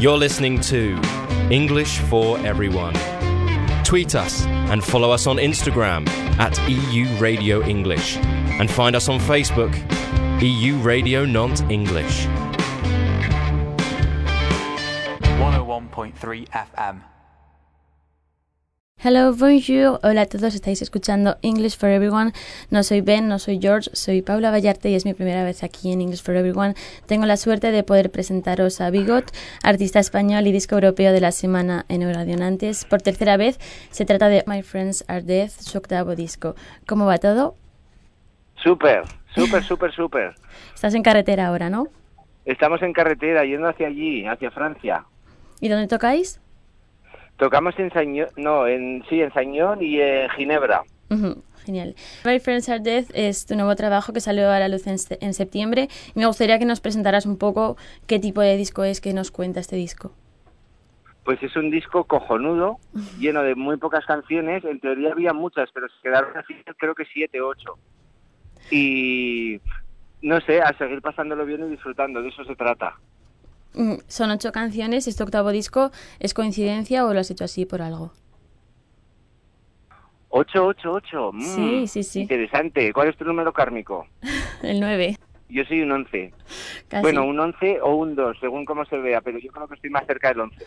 You're listening to English for Everyone. Tweet us and follow us on Instagram at EU Radio English and find us on Facebook, EU Radio Nantes English. 101.3 FM. Hello, bonjour, hola a todos, estáis escuchando English for Everyone. No soy Ben, no soy George, soy Paula Vallarte y es mi primera vez aquí en English for Everyone. Tengo la suerte de poder presentaros a Bigot, artista español y disco europeo de la semana en Radio Nantes. Por tercera vez se trata de My Friends Are Dead, su octavo disco. ¿Cómo va todo? Súper. Estás en carretera ahora, ¿no? Estamos en carretera, yendo hacia allí, hacia Francia. ¿Y dónde tocáis? Tocamos en Sañón, en Sañón y en Ginebra. Genial. My Friends Are Dead es tu nuevo trabajo que salió a la luz en septiembre. Y me gustaría que nos presentaras un poco qué tipo de disco es, que nos cuenta este disco. Pues es un disco cojonudo, lleno de muy pocas canciones. En teoría había muchas, pero se quedaron así, creo que 7, 8. Y no sé, a seguir pasándolo bien y disfrutando, de eso se trata. Son 8 canciones. ¿Este octavo disco es coincidencia o lo has hecho así por algo? 8. Sí. Interesante. ¿Cuál es tu número kármico? El 9. Yo soy un 11. Casi. Bueno, un 11 o un 2, según cómo se vea, pero yo creo que estoy más cerca del 11.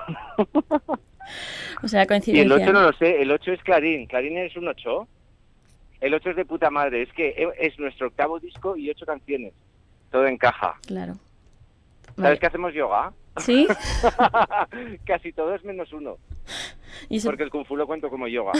O sea, coincidencia. Y el 8 no lo sé, el 8 es Clarín. ¿Clarín es un 8? El 8 es de puta madre, es que es nuestro octavo disco y 8 canciones. Todo encaja. Claro. ¿Sabes que hacemos yoga? ¿Sí? Casi todos menos uno. ¿Y eso? Porque el Kung Fu lo cuento como yoga.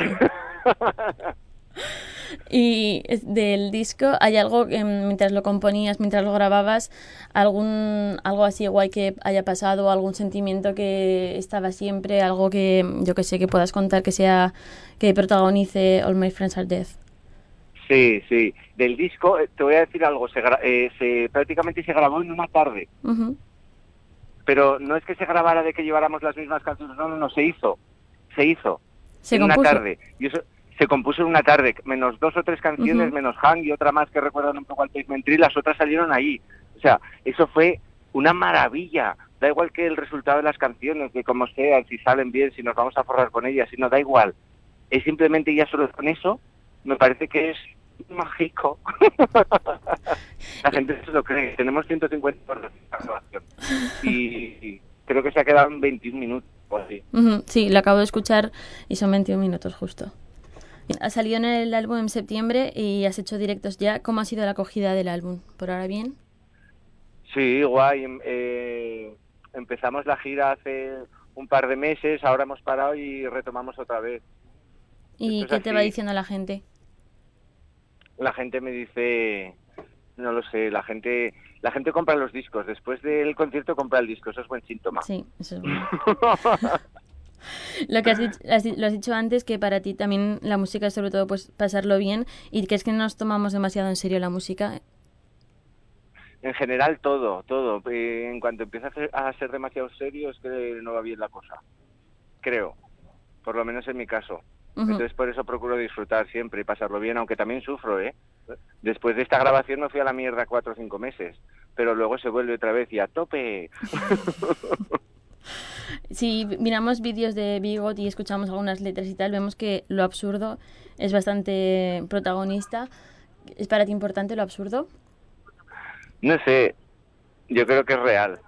Y del disco, ¿hay algo que mientras lo componías, mientras lo grababas, algo así guay que haya pasado, algún sentimiento que estaba siempre, algo que, yo que sé, que puedas contar que protagonice All My Friends Are Dead? Sí. Del disco, te voy a decir algo, prácticamente se grabó en una tarde. Pero no es que se grabara de que lleváramos las mismas canciones, no, se hizo. ¿Se en compuso? Una tarde. Y eso se compuso en una tarde, menos 2 o 3 canciones, menos Hang y otra más que recuerdan un poco al Pavement Tree, las otras salieron ahí. O sea, eso fue una maravilla. Da igual que el resultado de las canciones, de cómo sean, si salen bien, si nos vamos a forrar con ellas, si no, da igual. Es simplemente ya solo con eso, me parece que es mágico. La gente se lo cree. Tenemos 150 horas de grabación y creo que se ha quedado en 21 minutos o así. Sí, lo acabo de escuchar y son 21 minutos justo. Has salido en el álbum en septiembre y has hecho directos ya. ¿Cómo ha sido la acogida del álbum? ¿Por ahora bien? Sí, guay. Empezamos la gira hace un par de meses, ahora hemos parado y retomamos otra vez. ¿Y qué te va diciendo la gente? La gente me dice, no lo sé, la gente compra los discos, después del concierto compra el disco, eso es buen síntoma. Sí, eso es bueno. Lo que lo has dicho antes, que para ti también la música es sobre todo pues pasarlo bien, y que es que no nos tomamos demasiado en serio la música. En general todo. En cuanto empieza a ser demasiado serio es que no va bien la cosa, creo, por lo menos en mi caso. Entonces por eso procuro disfrutar siempre y pasarlo bien, aunque también sufro, Después de esta grabación me fui a la mierda 4 o 5 meses, pero luego se vuelve otra vez y a tope. Si miramos vídeos de Bigot y escuchamos algunas letras y tal, vemos que lo absurdo es bastante protagonista. ¿Es para ti importante lo absurdo? No sé, yo creo que es real.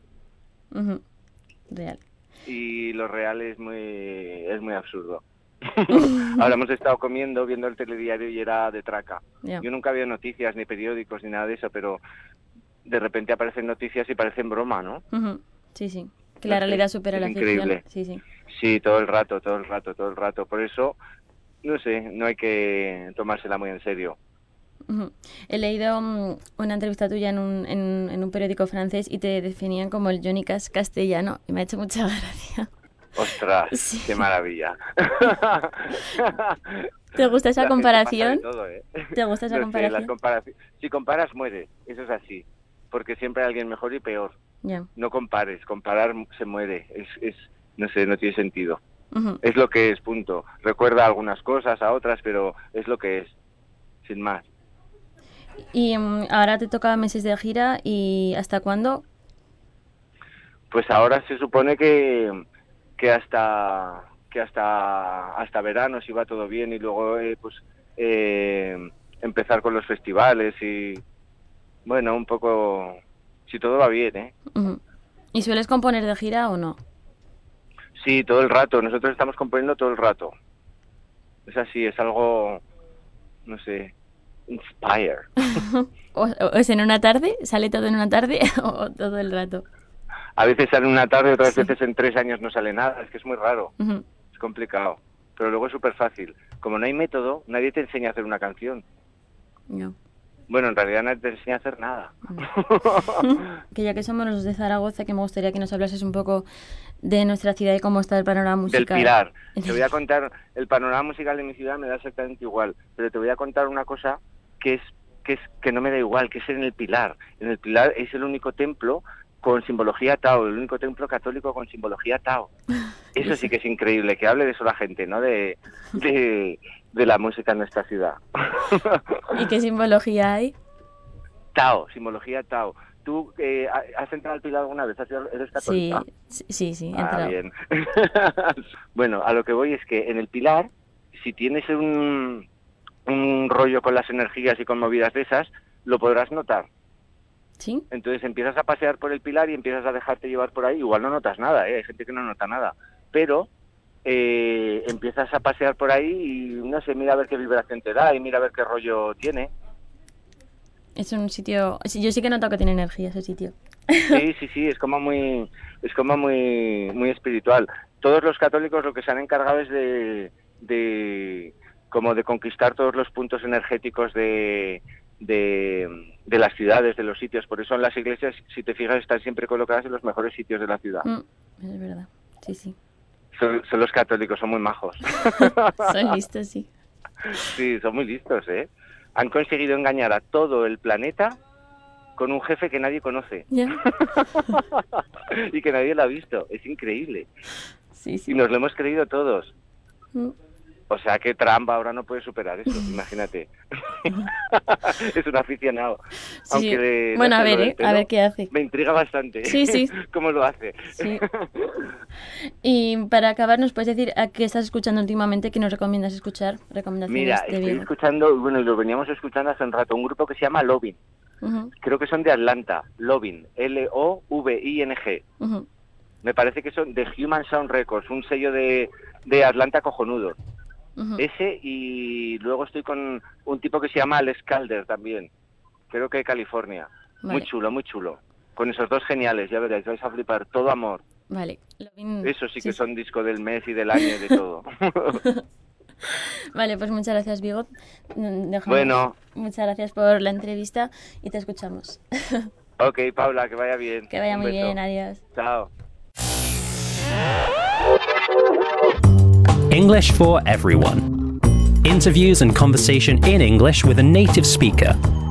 Real. Y lo real es muy absurdo. Ahora hemos estado comiendo, viendo el telediario y era de traca. Yeah. Yo nunca veo noticias, ni periódicos, ni nada de eso, pero de repente aparecen noticias y parecen broma, ¿no? Sí. Que la realidad supera la ficción. Increíble. Sí. Sí, todo el rato. Por eso, no sé, no hay que tomársela muy en serio. He leído una entrevista tuya en un periódico francés y te definían como el Johnny Cash castellano y me ha hecho mucha gracia. ¡Ostras! Sí. ¡Qué maravilla! ¿Te gusta esa comparación? Todo, ¿Te gusta esa comparación? Si comparas, muere. Eso es así. Porque siempre hay alguien mejor y peor. Yeah. No compares. Comparar se muere. No sé, no tiene sentido. Es lo que es, punto. Recuerda algunas cosas a otras, pero es lo que es. Sin más. Y ahora te toca meses de gira, ¿y hasta cuándo? Pues ahora se supone que hasta verano si va todo bien y luego empezar con los festivales y bueno, un poco si todo va bien, ¿eh? Ujú. ¿Y sueles componer de gira o no? Sí, todo el rato. Nosotros estamos componiendo todo el rato. Es así, es algo, no sé, inspire. ¿O es en una tarde? ¿Sale todo en una tarde o todo el rato? A veces sale una tarde, otras Sí. veces en 3 años no sale nada. Es que es muy raro, Ujú. es complicado. Pero luego es súper fácil. Como no hay método, nadie te enseña a hacer una canción. No. Bueno, en realidad nadie te enseña a hacer nada. Que ya que somos los de Zaragoza, que me gustaría que nos hablases un poco de nuestra ciudad y cómo está el panorama Del musical. Pilar. Te voy a contar, el panorama musical de mi ciudad me da exactamente igual, pero te voy a contar una cosa que no me da igual, que es en el Pilar. En el Pilar es el único templo con simbología Tao, el único templo católico con simbología Tao. Eso sí que es increíble, que hable de eso la gente, ¿no? De la música en nuestra ciudad. ¿Y qué simbología hay? Tao, simbología Tao. ¿Tú has entrado al Pilar alguna vez? ¿Eres Sí, católica? sí, he Ah, entrado. bien. Bueno, a lo que voy es que en el Pilar, si tienes un rollo con las energías y con movidas de esas, lo podrás notar. ¿Sí? Entonces empiezas a pasear por el Pilar y empiezas a dejarte llevar por ahí. Igual no notas nada, hay gente que no nota nada. Pero empiezas a pasear por ahí y, no sé, mira a ver qué vibración te da y mira a ver qué rollo tiene. Es un sitio... sí, yo sí que he notado que tiene energía ese sitio. Sí, es como muy espiritual. Todos los católicos lo que se han encargado es de conquistar todos los puntos energéticos de las ciudades, de los sitios. Por eso en las iglesias, si te fijas, están siempre colocadas en los mejores sitios de la ciudad. Es verdad, sí. Son los católicos, son muy majos. Son listos, sí. Sí, son muy listos, ¿eh? Han conseguido engañar a todo el planeta con un jefe que nadie conoce. ¿Ya? Y que nadie lo ha visto. Es increíble. Sí. Y nos lo hemos creído todos. Mm. O sea que Trump ahora no puede superar eso, imagínate. Es un aficionado. Sí. Aunque Bueno, no a sé, lo ver, del pelo a ver qué hace. me intriga bastante. Sí. ¿Cómo lo hace? Sí. Y para acabar, ¿nos puedes decir a qué estás escuchando últimamente? ¿Qué nos recomiendas escuchar? Recomendaciones Mira, de estoy Vigo. escuchando, bueno, y lo veníamos escuchando hace un rato, un grupo que se llama Lovin. Ujú, Creo que son de Atlanta, Lovin, Loving. ujú. Me parece que son de Human Sound Records, un sello de Atlanta cojonudo. Ujú. Ese, y luego estoy con un tipo que se llama Alex Calder también, creo que de California. Vale. Muy chulo. Con esos dos geniales, ya veréis, vais a flipar. Todo amor. Vale. Eso sí que son disco del mes y del año y de todo. Vale, pues muchas gracias, Vigo. Dejamos. Bueno. Muchas gracias por la entrevista y te escuchamos. Ok, Paula, que vaya bien. Que vaya Un muy beso. bien, adiós. Chao. English for everyone. Interviews and conversation in English with a native speaker.